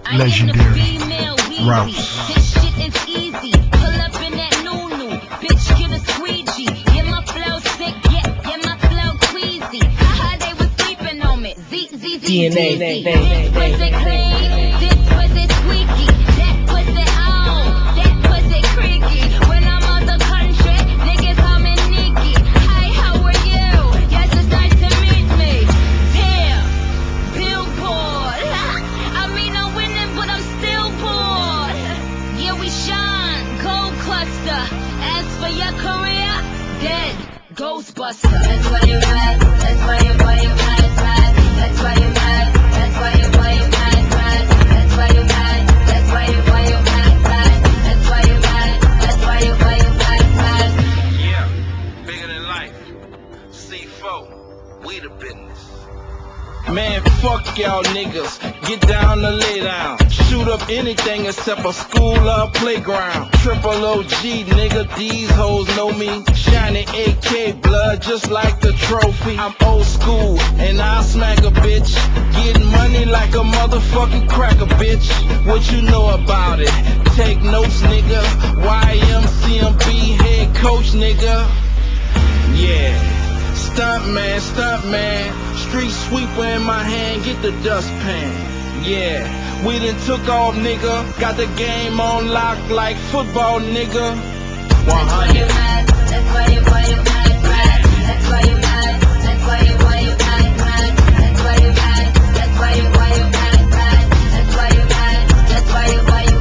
Legendary Rouse. This shit is easy. Pull up in that new. Bitch, get a squeegee. Yeah, my flow sick. Yeah, my flow queasy. Haha, they was sleeping on me. DNA. This was it clean. This was it squeaky. That was it on. That was it creaky. When I'm out the country, niggas call me Nikki. Hi, how are you? Yes, it's nice to meet me. Damn, Billboard. I mean, I'm winning, but I'm still bored. Yeah, we shine, gold cluster. As for your career, dead, Ghostbuster. That's why you ride. That's why you ride. That's why you ride. That's why you ride. That's why you ride. That's why you ride. That's why you ride. That's why you ride. Yeah, bigger than life. C4, we the business. Man, fuck y'all niggas. Get down or lay down. Shoot up anything except a school or a playground. Triple OG, nigga, these hoes know me. Shiny AK blood just like the trophy. I'm old school and I'll smack a bitch. Getting money like a motherfucking cracker, bitch. What you know about it? Take notes, nigga. YMCMB head coach, nigga. Yeah. Stunt man, street sweeper in my hand, get the dustpan. Yeah, we done took off, nigga. Got the game on lock like football, nigga. 100. That's why you ride. That's why you ride. That's why you ride. That's why you ride. That's why you ride. That's why you ride. That's why you ride. That's why you ride.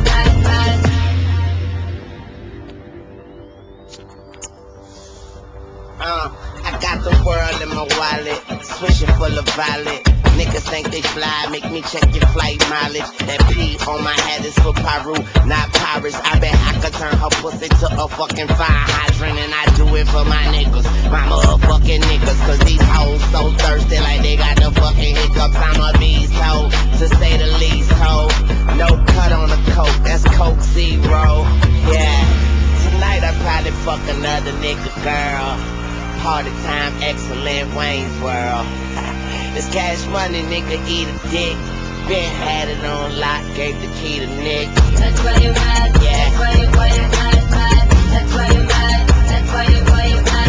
I got the world in my wallet, swishing full of violet. Niggas think they fly, make me check your flight mileage. That P on my head is for Peru, not Paris. I bet I could turn her pussy to a fucking fire hydrant, and I do it for my niggas, my motherfucking niggas. Cause these hoes so thirsty like they got the fucking hiccups. I'm a beast hoe, to say the least hoe. No cut on the coke, that's Coke Zero. Yeah, tonight I probably fuck another nigga girl. Party time, excellent, Wayne's World. It's cash money, nigga, eat a dick. Been had it on lock, gave the key to Nick. That's why you ride. Yeah. That's why you ride. That's why you ride. That's why you ride.